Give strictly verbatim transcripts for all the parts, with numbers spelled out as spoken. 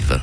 Genève.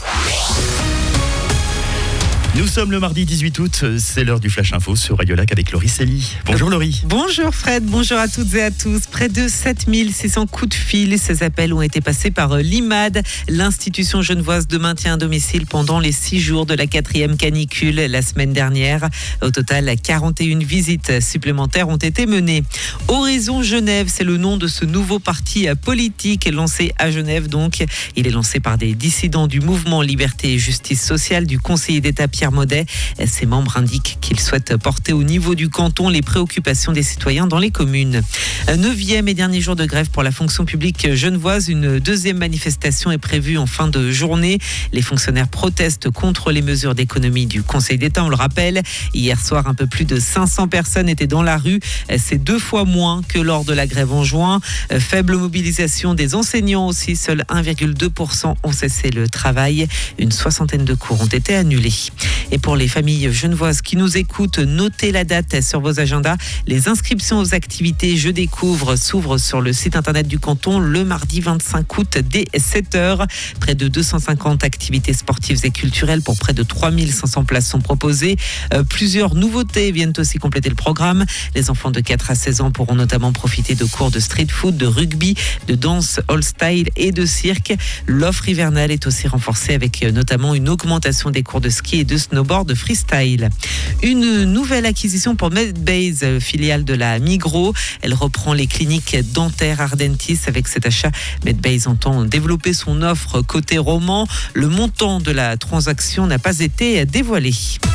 Nous sommes le mardi dix-huit août, c'est l'heure du Flash Info sur Radio Lac avec Laurie Célie. Bonjour Laurie. Bonjour Fred, bonjour à toutes et à tous. Près de sept mille six cents coups de fil, ces appels ont été passés par l'I M A D, l'institution genevoise de maintien à domicile pendant les six jours de la quatrième canicule la semaine dernière. Au total, quarante et une visites supplémentaires ont été menées. Horizon Genève, c'est le nom de ce nouveau parti politique lancé à Genève. Donc, il est lancé par des dissidents du mouvement Liberté et Justice Sociale du conseiller d'État Pierre Maudet. Ses membres indiquent qu'ils souhaitent porter au niveau du canton les préoccupations des citoyens dans les communes. Neuvième et dernier jour de grève pour la fonction publique genevoise. Une deuxième manifestation est prévue en fin de journée. Les fonctionnaires protestent contre les mesures d'économie du Conseil d'État. On le rappelle, hier soir, un peu plus de cinq cents personnes étaient dans la rue. C'est deux fois moins que lors de la grève en juin. Faible mobilisation des enseignants aussi. Seuls un virgule deux pour cent ont cessé le travail. Une soixantaine de cours ont été annulés. Et pour les familles genevoises qui nous écoutent, notez la date sur vos agendas. Les inscriptions aux activités Je Découvre s'ouvrent sur le site internet du canton le mardi vingt-cinq août dès sept heures. Près de deux cent cinquante activités sportives et culturelles pour près de trois mille cinq cents places sont proposées. Euh, plusieurs nouveautés viennent aussi compléter le programme. Les enfants de quatre à seize ans pourront notamment profiter de cours de street food, de rugby, de danse all style et de cirque. L'offre hivernale est aussi renforcée avec notamment une augmentation des cours de ski et de snowboard freestyle. Une nouvelle acquisition pour Medbase, filiale de la Migros. Elle reprend les cliniques dentaires Ardentis. Avec cet achat, Medbase entend développer son offre côté roman. Le montant de la transaction n'a pas été dévoilé.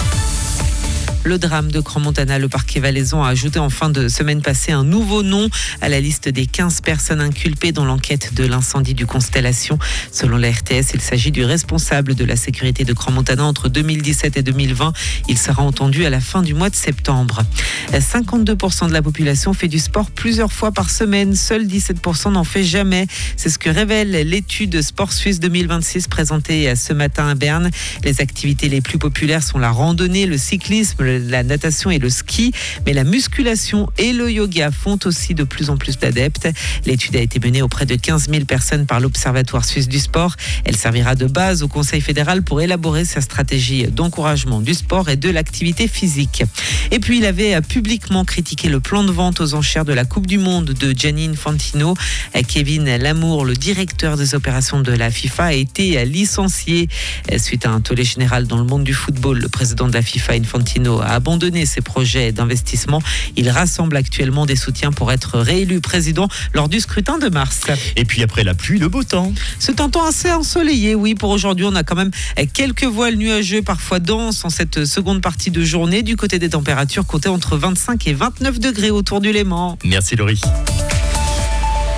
Le drame de Crans-Montana, le parquet valaisan a ajouté en fin de semaine passée un nouveau nom à la liste des quinze personnes inculpées dans l'enquête de l'incendie du Constellation. Selon la R T S, il s'agit du responsable de la sécurité de Crans-Montana entre deux mille dix-sept et deux mille vingt. Il sera entendu à la fin du mois de septembre. cinquante-deux pour cent de la population fait du sport plusieurs fois par semaine. Seuls dix-sept pour cent n'en fait jamais. C'est ce que révèle l'étude Sport Suisse deux mille vingt-six présentée ce matin à Berne. Les activités les plus populaires sont la randonnée, le cyclisme, la natation et le ski, mais la musculation et le yoga font aussi de plus en plus d'adeptes. L'étude a été menée auprès de quinze mille personnes par l'Observatoire suisse du sport. Elle servira de base au Conseil fédéral pour élaborer sa stratégie d'encouragement du sport et de l'activité physique. Et puis, il avait publiquement critiqué le plan de vente aux enchères de la Coupe du Monde de Gianni Infantino. Kevin Lamour, le directeur des opérations de la FIFA, a été licencié suite à un tollé général dans le monde du football. Le président de la FIFA, Infantino, a abandonné ses projets d'investissement. Il rassemble actuellement des soutiens pour être réélu président lors du scrutin de mars. Et puis après la pluie, le beau temps. C'est un temps assez ensoleillé, oui. Pour aujourd'hui, on a quand même quelques voiles nuageux, parfois denses en cette seconde partie de journée. Du côté des températures, comptez entre vingt-cinq et vingt-neuf degrés autour du Léman. Merci Laurie.